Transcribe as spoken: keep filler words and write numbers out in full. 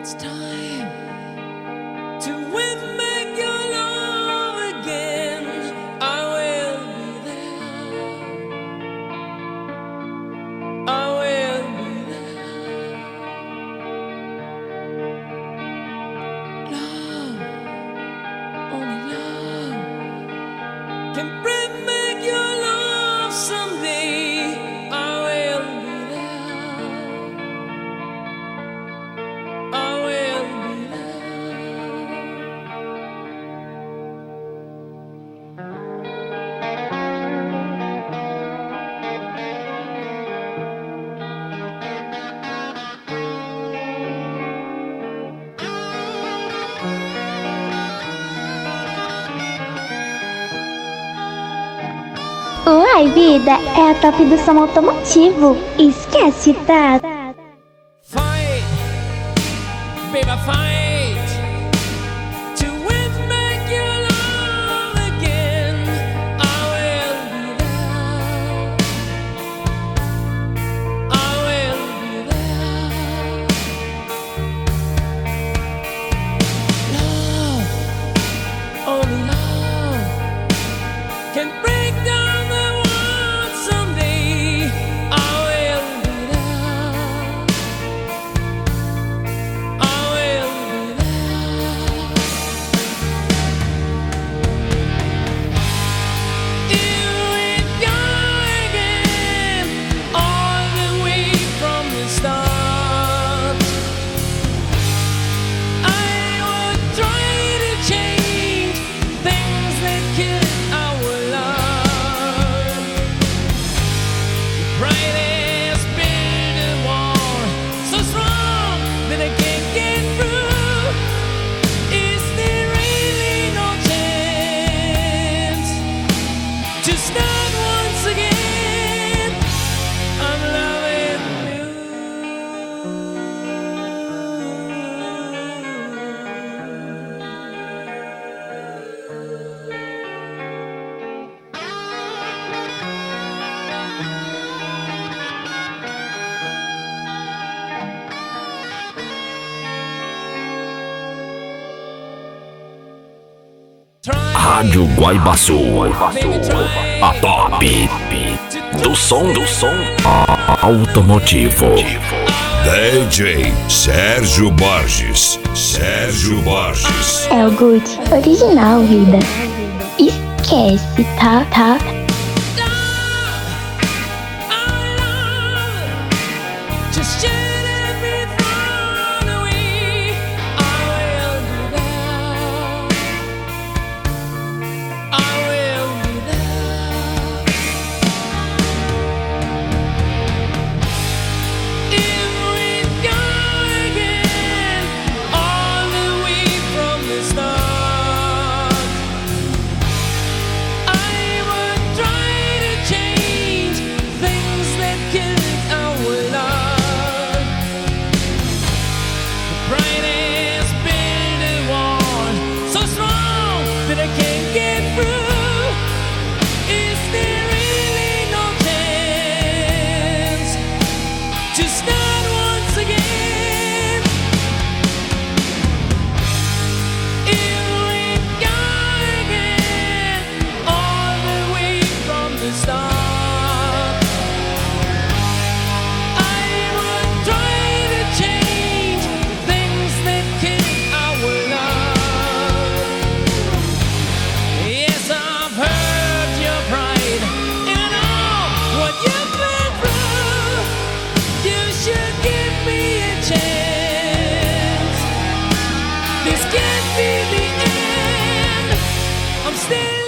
it's time to win back your love again. I will be there. I will be there. Love, only love can bring back your love someday. I will be there. I will be Uai, vida, é a top do som automotivo. Esquece, tá? fight, baby, fight to win back your love again. I will be there. I will be there. Love, only love can break down the world someday. I will be there. I will be there. Here we go again, all the way from the start. I would try to change things that kill our love. The brightest build a wall so strong that I can't get through. Is there really no chance to start once again? I'm loving you. Rádio Guaibaçu, a top do som do som automotivo. D J Sérgio Borges, Sérgio Borges. É o Good original, vida. Esquece, tá? Tá? Just shed every thought away. I will be there. I will be there. If we go again, all the way from the start, I would try to change things that killed our love. The brightest build a wall so strong that I can't get through. Is there really no chance to start once again? If we go again, all the way from the start, I would try to change things that kill our love. Yes, I've heard your pride, and I know what you've been through. You should give me a chance. This can't be the end. I'm still